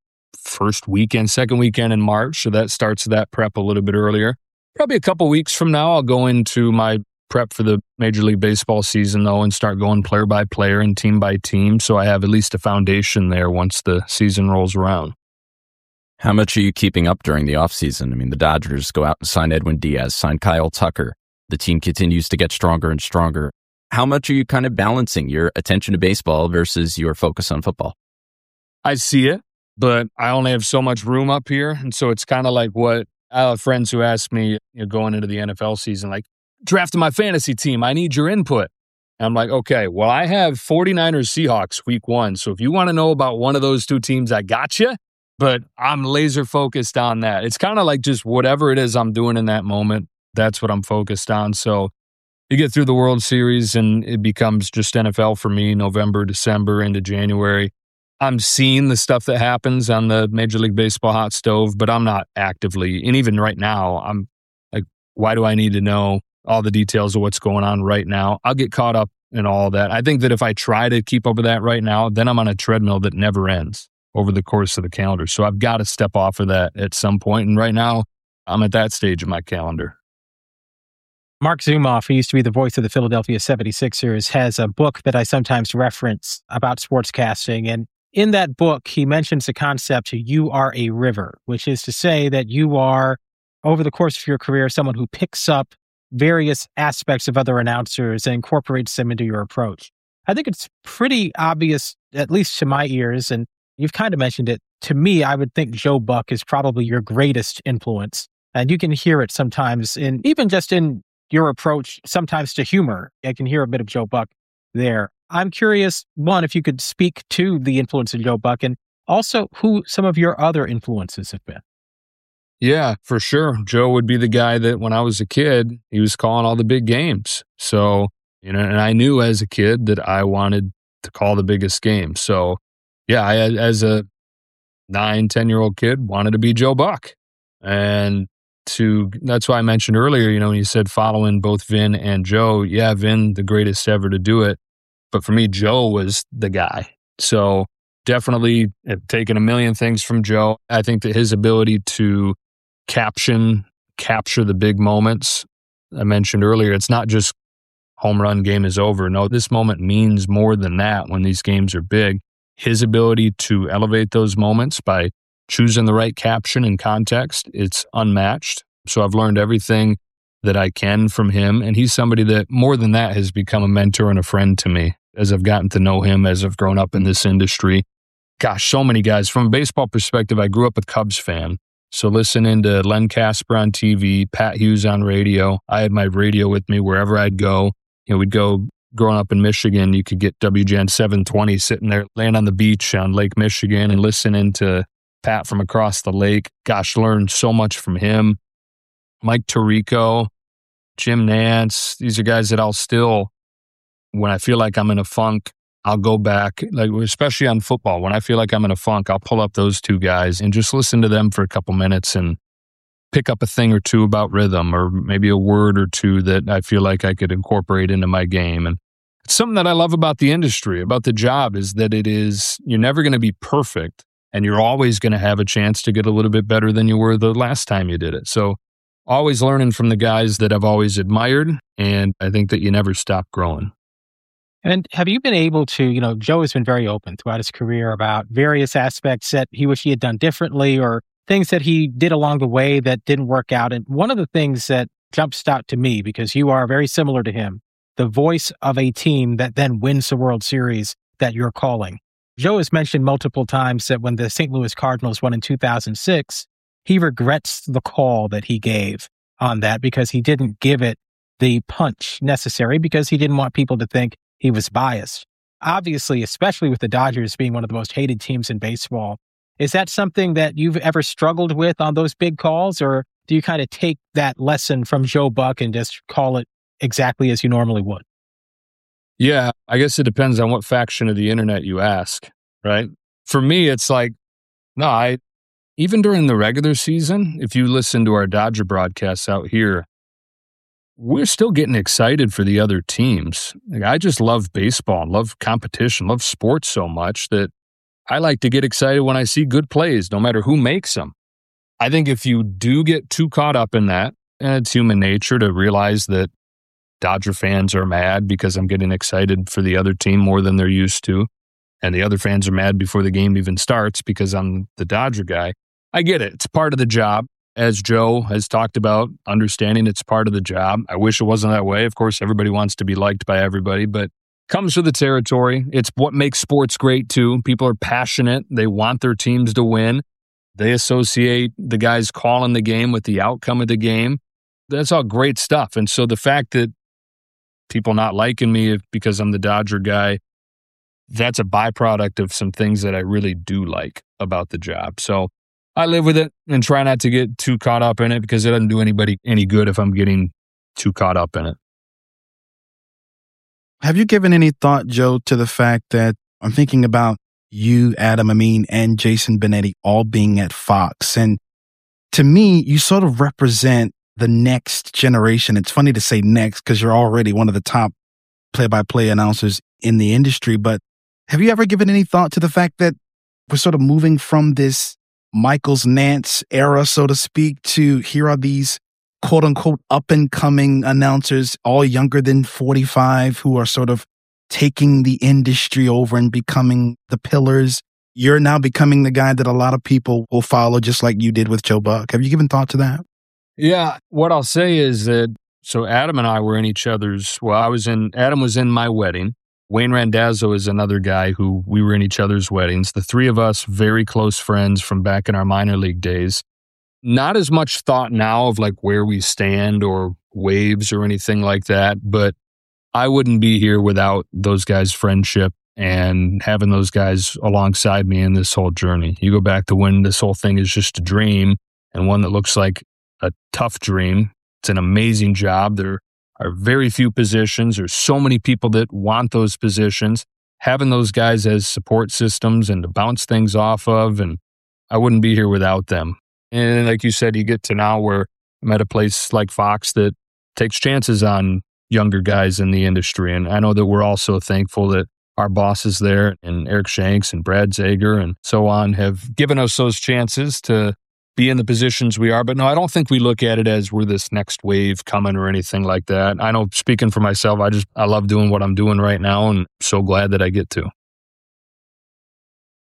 second weekend in March. So that starts that prep a little bit earlier. Probably a couple weeks from now, I'll go into my prep for the Major League Baseball season, though, and start going player by player and team by team. So I have at least a foundation there once the season rolls around. How much are you keeping up during the offseason? I mean, the Dodgers go out and sign Edwin Diaz, sign Kyle Tucker. The team continues to get stronger and stronger. How much are you kind of balancing your attention to baseball versus your focus on football? I see it, but I only have so much room up here. And so it's kind of like what I have friends who ask me, going into the NFL season, like, drafting my fantasy team, I need your input. And I'm like, okay, well, I have 49ers Seahawks week 1. So if you want to know about one of those 2 teams, I got you. But I'm laser focused on that. It's kind of like just whatever it is I'm doing in that moment, that's what I'm focused on. So you get through the World Series and it becomes just NFL for me, November, December into January. I'm seeing the stuff that happens on the Major League Baseball hot stove, but I'm not actively. And even right now, I'm like, why do I need to know all the details of what's going on right now? I'll get caught up in all that. I think that if I try to keep up with that right now, then I'm on a treadmill that never ends over the course of the calendar. So I've got to step off of that at some point. And right now, I'm at that stage of my calendar. Mark Zumoff, who used to be the voice of the Philadelphia 76ers, has a book that I sometimes reference about sportscasting. And in that book, he mentions the concept, you are a river, which is to say that you are, over the course of your career, someone who picks up various aspects of other announcers and incorporates them into your approach. I think it's pretty obvious, at least to my ears, and you've kind of mentioned it. To me, I would think Joe Buck is probably your greatest influence. And you can hear it sometimes even just in your approach, sometimes to humor. I can hear a bit of Joe Buck there. I'm curious, one, if you could speak to the influence of Joe Buck and also who some of your other influences have been. Yeah, for sure. Joe would be the guy that when I was a kid, he was calling all the big games. So, and I knew as a kid that I wanted to call the biggest game. So, yeah, I, as a 9, 10-year-old kid, wanted to be Joe Buck. And that's why I mentioned earlier, when you said following both Vin and Joe, yeah, Vin, the greatest ever to do it. But for me, Joe was the guy. So definitely have taken a million things from Joe. I think that his ability to capture the big moments, I mentioned earlier, it's not just home run, game is over. No, this moment means more than that when these games are big. his ability to elevate those moments by choosing the right caption and context, it's unmatched. So I've learned everything that I can from him. And he's somebody that, more than that, has become a mentor and a friend to me as I've gotten to know him, as I've grown up in this industry. Gosh, so many guys. From a baseball perspective, I grew up a Cubs fan. So listening to Len Casper on TV, Pat Hughes on radio. I had my radio with me wherever I'd go. We'd go, growing up in Michigan, you could get WGN 720 sitting there, laying on the beach on Lake Michigan and listening to Pat from across the lake. Gosh, learned so much from him. Mike Tirico, Jim Nance. These are guys that I'll still, when I feel like I'm in a funk, I'll go back, like especially on football. When I feel like I'm in a funk, I'll pull up those two guys and just listen to them for a couple minutes and pick up a thing or two about rhythm, or maybe a word or two that I feel like I could incorporate into my game. And it's something that I love about the industry, about the job, is that you're never going to be perfect, and you're always going to have a chance to get a little bit better than you were the last time you did it. So always learning from the guys that I've always admired, and I think that you never stop growing. And have you been able to, Joe has been very open throughout his career about various aspects that he wish he had done differently, or things that he did along the way that didn't work out. And one of the things that jumps out to me, because you are very similar to him, the voice of a team that then wins the World Series that you're calling. Joe has mentioned multiple times that when the St. Louis Cardinals won in 2006, he regrets the call that he gave on that because he didn't give it the punch necessary, because he didn't want people to think he was biased. Obviously, especially with the Dodgers being one of the most hated teams in baseball, is that something that you've ever struggled with on those big calls, or do you kind of take that lesson from Joe Buck and just call it exactly as you normally would? Yeah, I guess it depends on what faction of the internet you ask, right? For me, it's like, no, even during the regular season, if you listen to our Dodger broadcasts out here, we're still getting excited for the other teams. Like, I just love baseball, love competition, love sports so much that I like to get excited when I see good plays, no matter who makes them. I think if you do get too caught up in that, and it's human nature to realize that Dodger fans are mad because I'm getting excited for the other team more than they're used to, and the other fans are mad before the game even starts because I'm the Dodger guy. I get it. It's part of the job. As Joe has talked about, understanding it's part of the job. I wish it wasn't that way. Of course, everybody wants to be liked by everybody, but comes with the territory. It's what makes sports great too. People are passionate. They want their teams to win. They associate the guys calling the game with the outcome of the game. That's all great stuff. And so the fact that people not liking me because I'm the Dodger guy, that's a byproduct of some things that I really do like about the job. So I live with it and try not to get too caught up in it, because it doesn't do anybody any good if I'm getting too caught up in it. Have you given any thought, Joe, to the fact that I'm thinking about you, Adam Amin, and Jason Benetti all being at Fox? And to me, you sort of represent the next generation. It's funny to say next because you're already one of the top play-by-play announcers in the industry. But have you ever given any thought to the fact that we're sort of moving from this Michaels Nance era, so to speak, to here are these quote unquote up and coming announcers, all younger than 45, who are sort of taking the industry over and becoming the pillars? You're now becoming the guy that a lot of people will follow, just like you did with Joe Buck. Have you given thought to that? Yeah. What I'll say is that, so Adam and I were in each other's, Adam was in my wedding. Wayne Randazzo is another guy who we were in each other's weddings. The three of us, very close friends from back in our minor league days. Not as much thought now of like where we stand or waves or anything like that, but I wouldn't be here without those guys' friendship and having those guys alongside me in this whole journey. You go back to when this whole thing is just a dream, and one that looks like a tough dream. It's an amazing job. There are very few positions. There's so many people that want those positions. Having those guys as support systems and to bounce things off of, and I wouldn't be here without them. And like you said, you get to now where I'm at a place like Fox that takes chances on younger guys in the industry. And I know that we're also thankful that our bosses there, and Eric Shanks and Brad Zager and so on, have given us those chances to be in the positions we are. But no, I don't think we look at it as we're this next wave coming or anything like that. I know, speaking for myself, I love doing what I'm doing right now, and so glad that I get to.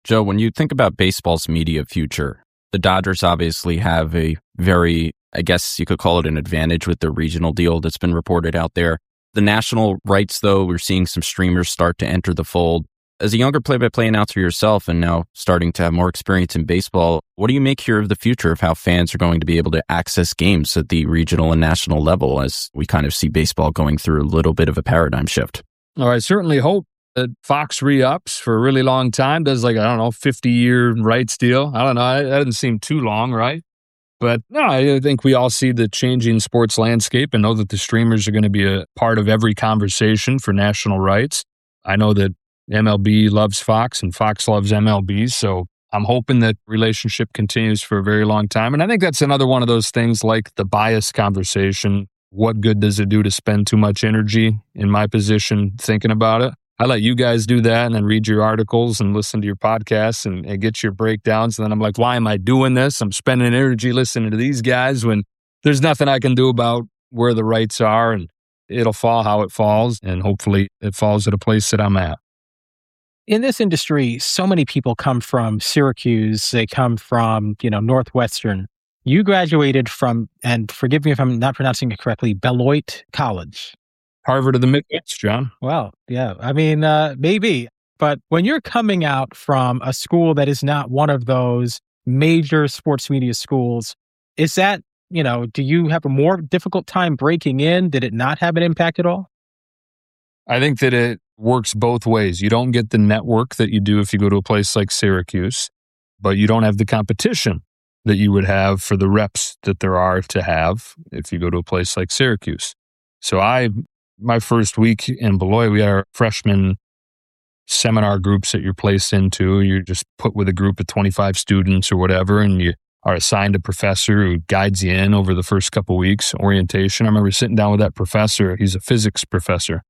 Joe, when you think about baseball's media future, the Dodgers obviously have a very, I guess you could call it an advantage with the regional deal that's been reported out there. The national rights, though, we're seeing some streamers start to enter the fold. As a younger play-by-play announcer yourself and now starting to have more experience in baseball, what do you make here of the future of how fans are going to be able to access games at the regional and national level as we kind of see baseball going through a little bit of a paradigm shift? Oh, I certainly hope that Fox re-ups for a really long time, does 50-year rights deal. I don't know. That doesn't seem too long, right? But no, I think we all see the changing sports landscape and know that the streamers are going to be a part of every conversation for national rights. I know that MLB loves Fox and Fox loves MLB, so I'm hoping that relationship continues for a very long time. And I think that's another one of those things like the bias conversation. What good does it do to spend too much energy in my position thinking about it? I let you guys do that and then read your articles and listen to your podcasts and get your breakdowns. And then I'm like, why am I doing this? I'm spending energy listening to these guys when there's nothing I can do about where the rights are, and it'll fall how it falls. And hopefully it falls at a place that I'm at. In this industry, so many people come from Syracuse. They come from, Northwestern. You graduated from, and forgive me if I'm not pronouncing it correctly, Beloit College. Harvard of the Midwest, John. Well, yeah. I mean, maybe. But when you're coming out from a school that is not one of those major sports media schools, is that, do you have a more difficult time breaking in? Did it not have an impact at all? I think that it works both ways. You don't get the network that you do if you go to a place like Syracuse, but you don't have the competition that you would have for the reps that there are to have if you go to a place like Syracuse. So my first week in Beloit, we had our freshman seminar groups that you're placed into. You're just put with a group of 25 students or whatever, and you are assigned a professor who guides you in over the first couple of weeks, orientation. I remember sitting down with that professor. He's a physics professor.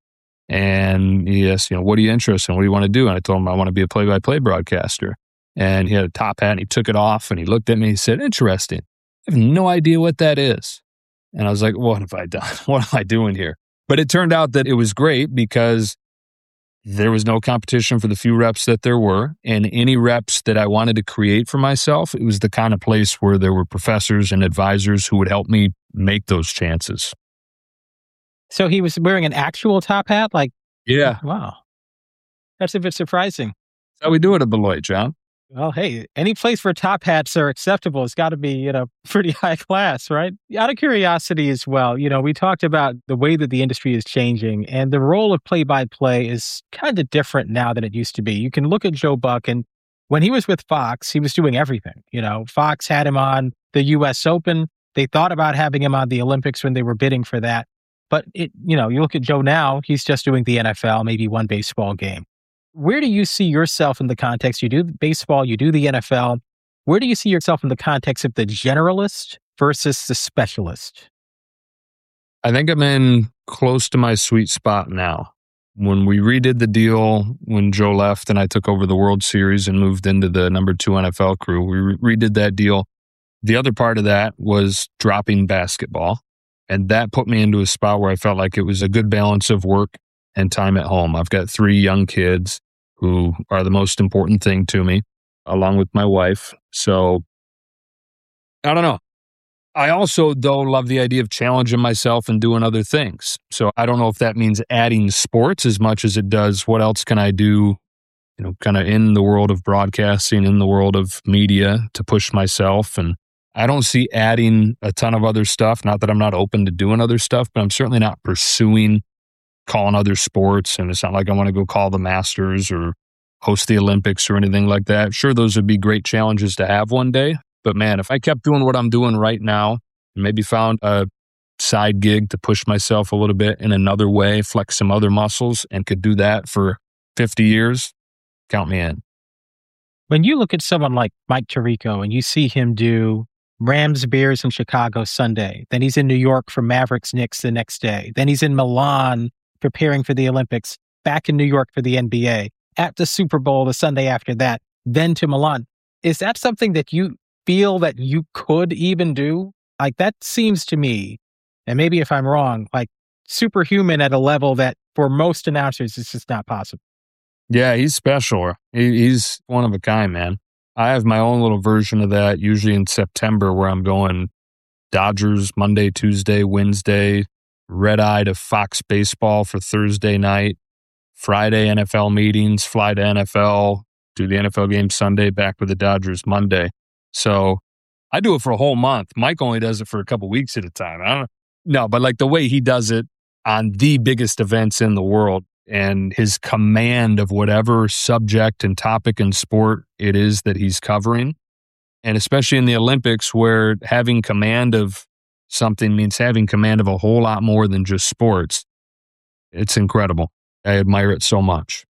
And he asked, what are you interested in? What do you want to do? And I told him I want to be a play-by-play broadcaster. And he had a top hat and he took it off and he looked at me and he said, interesting. I have no idea what that is. And I was like, what have I done? What am I doing here? But it turned out that it was great because there was no competition for the few reps that there were. And any reps that I wanted to create for myself, it was the kind of place where there were professors and advisors who would help me make those chances. So he was wearing an actual top hat? Yeah. Wow. That's a bit surprising. That's how we do it at Beloit, John. Well, hey, any place where top hats are acceptable has got to be, pretty high class, right? Out of curiosity as well, we talked about the way that the industry is changing, and the role of play-by-play is kind of different now than it used to be. You can look at Joe Buck, and when he was with Fox, he was doing everything. Fox had him on the U.S. Open. They thought about having him on the Olympics when they were bidding for that. But you look at Joe now, he's just doing the NFL, maybe one baseball game. Where do you see yourself in the context? You do baseball, you do the NFL. Where do you see yourself in the context of the generalist versus the specialist? I think I'm in close to my sweet spot now. When we redid the deal, when Joe left and I took over the World Series and moved into the number 2 NFL crew, we redid that deal. The other part of that was dropping basketball. And that put me into a spot where I felt like it was a good balance of work and time at home. I've got 3 young kids who are the most important thing to me, along with my wife. So, I don't know. I also, though, love the idea of challenging myself and doing other things. So I don't know if that means adding sports as much as it does what else can I do, kind of in the world of broadcasting, in the world of media to push myself. And I don't see adding a ton of other stuff. Not that I'm not open to doing other stuff, but I'm certainly not pursuing calling other sports. And it's not like I want to go call the Masters or host the Olympics or anything like that. Sure, those would be great challenges to have one day. But man, if I kept doing what I'm doing right now, and maybe found a side gig to push myself a little bit in another way, flex some other muscles, and could do that for 50 years, count me in. When you look at someone like Mike Tirico and you see him do Rams, Bears in Chicago Sunday. Then he's in New York for Mavericks, Knicks the next day. Then he's in Milan preparing for the Olympics, back in New York for the NBA, at the Super Bowl the Sunday after that, then to Milan. Is that something that you feel that you could even do? Like, that seems to me, and maybe if I'm wrong, like superhuman at a level that for most announcers, it's just not possible. Yeah, he's special. He's one of a kind, man. I have my own little version of that, usually in September, where I'm going Dodgers Monday, Tuesday, Wednesday, red eye to Fox Baseball for Thursday night, Friday NFL meetings, fly to NFL, do the NFL game Sunday, back with the Dodgers Monday. So I do it for a whole month. Mike only does it for a couple weeks at a time. But like the way he does it on the biggest events in the world, and his command of whatever subject and topic and sport it is that he's covering. And especially in the Olympics, where having command of something means having command of a whole lot more than just sports. It's incredible. I admire it so much.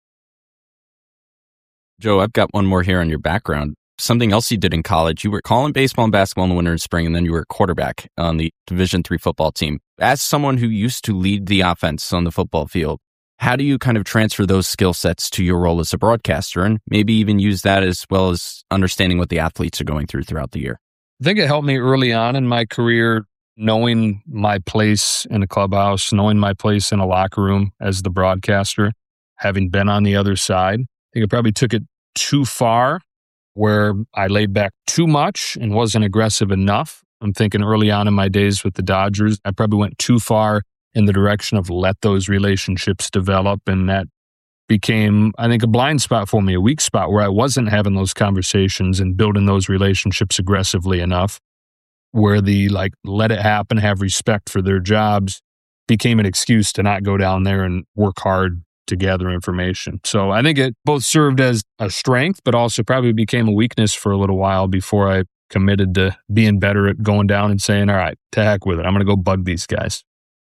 Joe, I've got one more here on your background. Something else you did in college. You were calling baseball and basketball in the winter and spring, and then you were a quarterback on the Division III football team. As someone who used to lead the offense on the football field, how do you kind of transfer those skill sets to your role as a broadcaster, and maybe even use that as well as understanding what the athletes are going through throughout the year? I think it helped me early on in my career, knowing my place in a clubhouse, knowing my place in a locker room as the broadcaster, having been on the other side. I think I probably took it too far, where I laid back too much and wasn't aggressive enough. I'm thinking early on in my days with the Dodgers, I probably went too far in the direction of let those relationships develop. And that became, I think, a blind spot for me, a weak spot where I wasn't having those conversations and building those relationships aggressively enough, where the let it happen, have respect for their jobs became an excuse to not go down there and work hard to gather information. So I think it both served as a strength, but also probably became a weakness for a little while before I committed to being better at going down and saying, all right, to heck with it. I'm going to go bug these guys.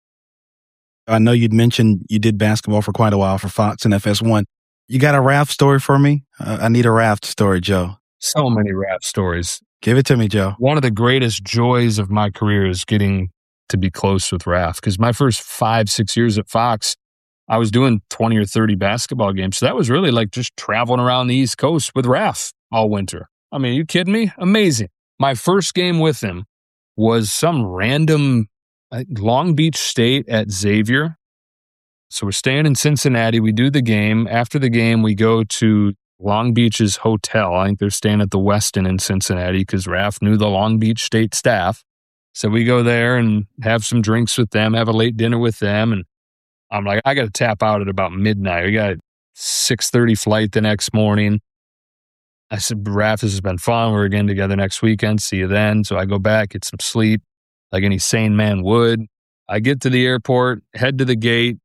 I know you'd mentioned you did basketball for quite a while for Fox and FS1. You got a Raft story for me? I need a Raft story, Joe. So many Raft stories. Give it to me, Joe. One of the greatest joys of my career is getting to be close with Raft, because my first 5-6 years at Fox, I was doing 20 or 30 basketball games. So that was really like just traveling around the East Coast with Raft all winter. I mean, are you kidding me? Amazing. My first game with him was some random Long Beach State at Xavier. So we're staying in Cincinnati. We do the game. After the game, we go to Long Beach's hotel. I think they're staying at the Westin in Cincinnati because Raft knew the Long Beach State staff. So we go there and have some drinks with them, have a late dinner with them. And I'm like, I got to tap out at about midnight. We got a 6:30 flight the next morning. I said, Raft, this has been fun. We're again together next weekend. See you then. So I go back, get some sleep, like any sane man would. I get to the airport, head to the gate,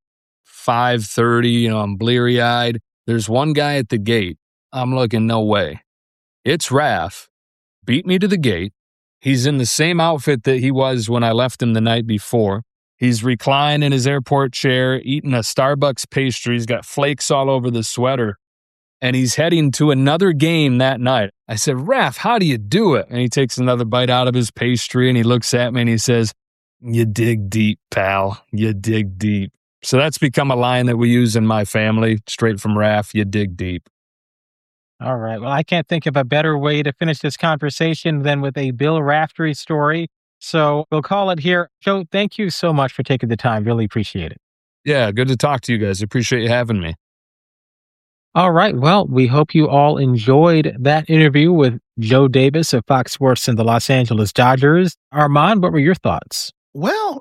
5:30, I'm bleary-eyed. There's one guy at the gate. I'm looking, no way. It's Raft. Beat me to the gate. He's in the same outfit that he was when I left him the night before. He's reclined in his airport chair, eating a Starbucks pastry. He's got flakes all over the sweater. And he's heading to another game that night. I said, Raft, how do you do it? And he takes another bite out of his pastry and he looks at me and he says, you dig deep, pal. You dig deep. So that's become a line that we use in my family, straight from Raft, you dig deep. All right. Well, I can't think of a better way to finish this conversation than with a Bill Raftery story. So we'll call it here. Joe, thank you so much for taking the time. Really appreciate it. Yeah, good to talk to you guys. Appreciate you having me. All right. Well, we hope you all enjoyed that interview with Joe Davis of Fox Sports and the Los Angeles Dodgers. Armand, what were your thoughts? Well,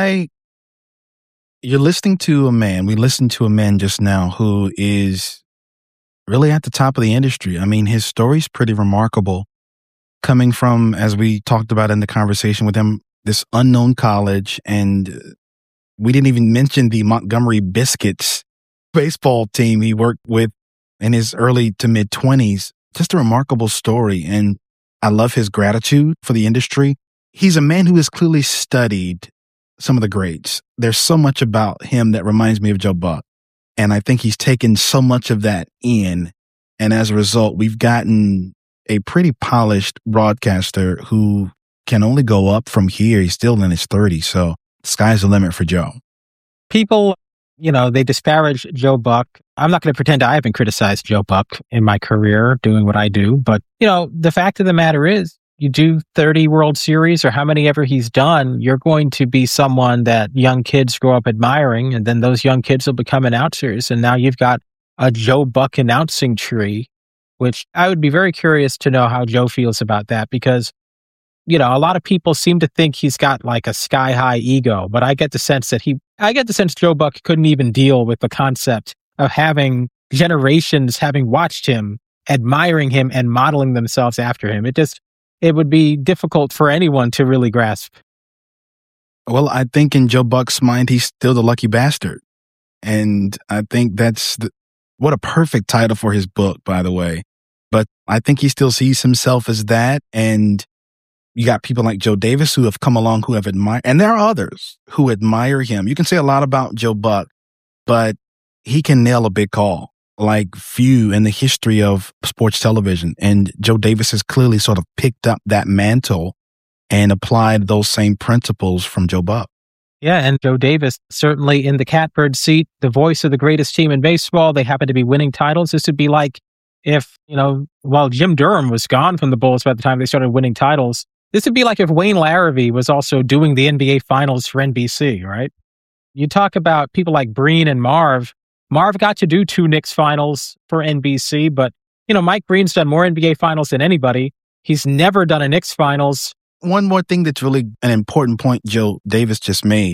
you're listening to a man. We listened to a man just now who is really at the top of the industry. I mean, his story's pretty remarkable. Coming from, as we talked about in the conversation with him, this unknown college, and we didn't even mention the Montgomery Biscuits baseball team he worked with in his early to mid 20s. Just a remarkable story. And I love his gratitude for the industry. He's a man who has clearly studied some of the greats. There's so much about him that reminds me of Joe Buck. And I think he's taken so much of that in. And as a result, we've gotten a pretty polished broadcaster who can only go up from here. He's still in his 30s. So the sky's the limit for Joe. People, they disparage Joe Buck. I'm not going to pretend I haven't criticized Joe Buck in my career doing what I do. But, the fact of the matter is, you do 30 World Series or how many ever he's done, you're going to be someone that young kids grow up admiring. And then those young kids will become announcers. And now you've got a Joe Buck announcing tree, which I would be very curious to know how Joe feels about that, because, a lot of people seem to think he's got like a sky high ego, but I get the sense Joe Buck couldn't even deal with the concept of having generations having watched him, admiring him, and modeling themselves after him. It would be difficult for anyone to really grasp. Well, I think in Joe Buck's mind, he's still the lucky bastard. And I think what a perfect title for his book, by the way. But I think he still sees himself as that. And you got people like Joe Davis who have come along, who have admired, and there are others who admire him. You can say a lot about Joe Buck, but he can nail a big call like few in the history of sports television. And Joe Davis has clearly sort of picked up that mantle and applied those same principles from Joe Buck. Yeah, and Joe Davis, certainly in the catbird seat, the voice of the greatest team in baseball. They happen to be winning titles. This would be like if, Jim Durham was gone from the Bulls by the time they started winning titles. This would be like if Wayne Larrivee was also doing the NBA Finals for NBC, right? You talk about people like Breen and Marv. Marv got to do 2 Knicks Finals for NBC, but, Mike Breen's done more NBA Finals than anybody. He's never done a Knicks Finals. One more thing that's really an important point Joe Davis just made.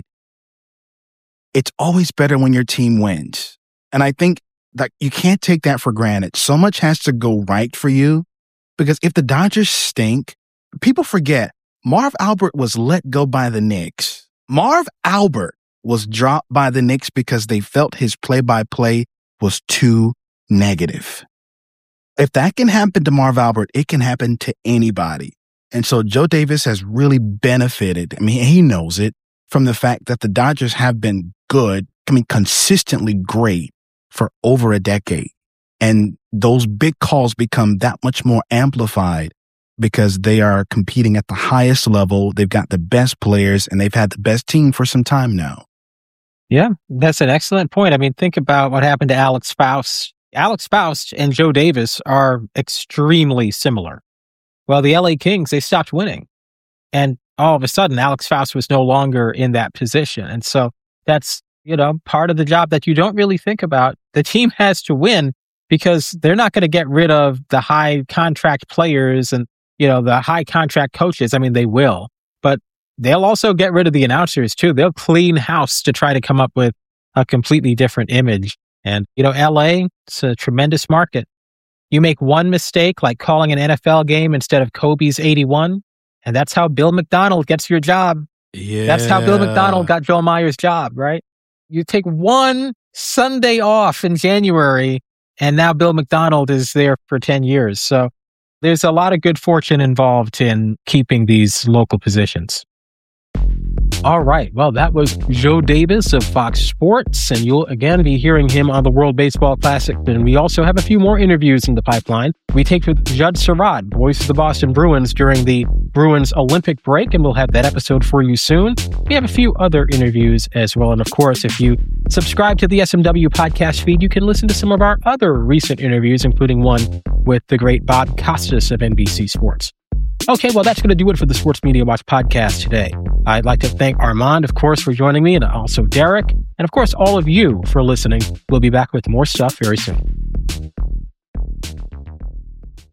It's always better when your team wins. And I think that you can't take that for granted. So much has to go right for you, because if the Dodgers stink, people forget Marv Albert was let go by the Knicks. Marv Albert was dropped by the Knicks because they felt his play-by-play was too negative. If that can happen to Marv Albert, it can happen to anybody. And so Joe Davis has really benefited. He knows it from the fact that the Dodgers have been good, consistently great for over a decade. And those big calls become that much more amplified because they are competing at the highest level. They've got the best players and they've had the best team for some time now. Yeah, that's an excellent point. Think about what happened to Alex Faust. Alex Faust and Joe Davis are extremely similar. Well, the LA Kings, they stopped winning. And all of a sudden, Alex Faust was no longer in that position. And so that's, part of the job that you don't really think about. The team has to win because they're not going to get rid of the high contract players and, the high contract coaches. They will, but they'll also get rid of the announcers too. They'll clean house to try to come up with a completely different image. And, LA, it's a tremendous market. You make one mistake, like calling an NFL game instead of Kobe's 81, and that's how Bill McDonald gets your job. Yeah. That's how Bill McDonald got Joe Meyer's job, right? You take one Sunday off in January, and now Bill McDonald is there for 10 years. So there's a lot of good fortune involved in keeping these local positions. All right. Well, that was Joe Davis of Fox Sports, and you'll again be hearing him on the World Baseball Classic. And we also have a few more interviews in the pipeline. We take with Judd Surratt, voice of the Boston Bruins during the Bruins Olympic break, and we'll have that episode for you soon. We have a few other interviews as well. And of course, if you subscribe to the SMW podcast feed, you can listen to some of our other recent interviews, including one with the great Bob Costas of NBC Sports. Okay, well, that's going to do it for the Sports Media Watch podcast today. I'd like to thank Armand, of course, for joining me, and also Derek, and of course, all of you for listening. We'll be back with more stuff very soon.